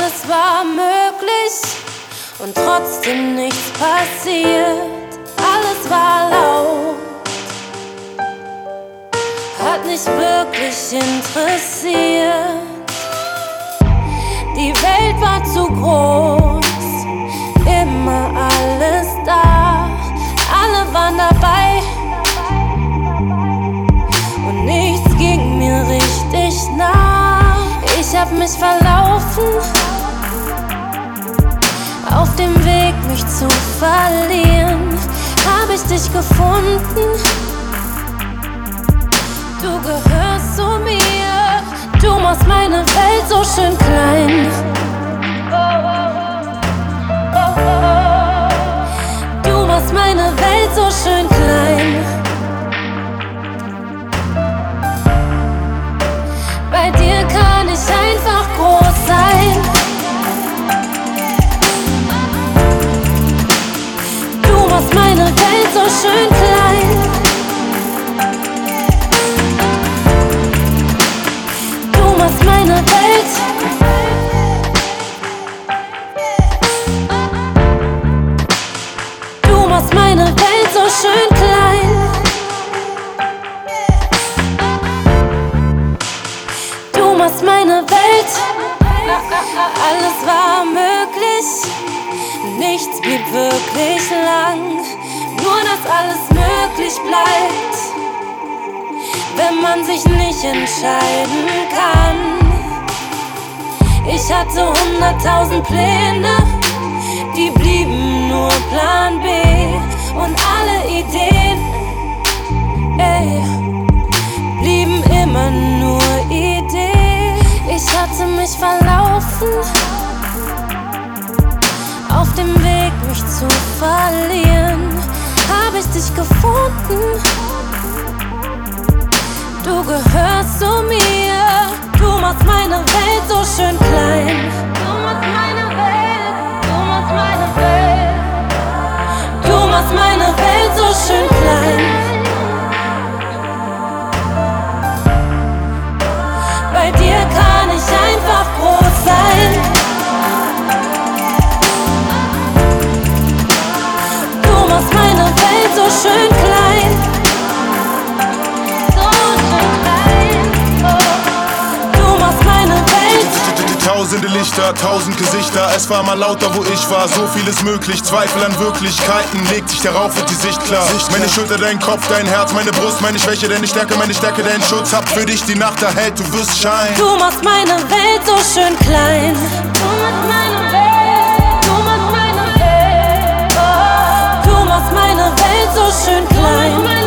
Alles war möglich und trotzdem nichts passiert. Alles war laut, hat nicht wirklich interessiert. Die Welt war zu groß, immer alles da, alle waren dabei und nichts ging mir richtig nah. Ich hab mich verlaufen, auf dem Weg mich zu verlieren, hab ich dich gefunden. Du gehörst zu mir, du machst meine Welt so schön klein. Du machst meine Welt so schön klein. Bei dir kann ich einfach groß sein. Du machst meine Welt so schön klein. Du machst meine Welt. Du machst meine Welt so schön klein. Du machst meine Welt. Alles war möglich, nichts blieb wirklich lang. Nur dass alles möglich bleibt, wenn man sich nicht entscheiden kann. Ich hatte 100.000 Pläne, die blieben nur Plan B. Und alle Ideen, blieben immer nur Ideen. Ich hatte mich verlaufen, auf dem Weg mich zu verlieren, hab ich dich gefunden. Du gehörst zu mir, du machst meine Welt so schön klein. Du machst meine Welt, du machst meine Welt. Du machst meine Welt so schön klein. Bei dir kann ich einfach groß sein. Du machst meine Welt so schön klein. So schön klein. Oh. Du machst meine Welt. Tausende Lichter, 1000 Gesichter. Es war mal lauter, wo ich war. So vieles möglich, Zweifel an Wirklichkeiten. Legt sich darauf, wird die Sicht klar. Meine Schulter, dein Kopf, dein Herz, meine Brust, meine Schwäche, deine Stärke, meine Stärke, dein Schutz. Hab für dich die Nacht erhellt, du wirst scheinen. Du machst meine Welt so schön klein. Du machst meine Welt, du machst meine Welt. Oh. Du machst meine Welt so schön klein.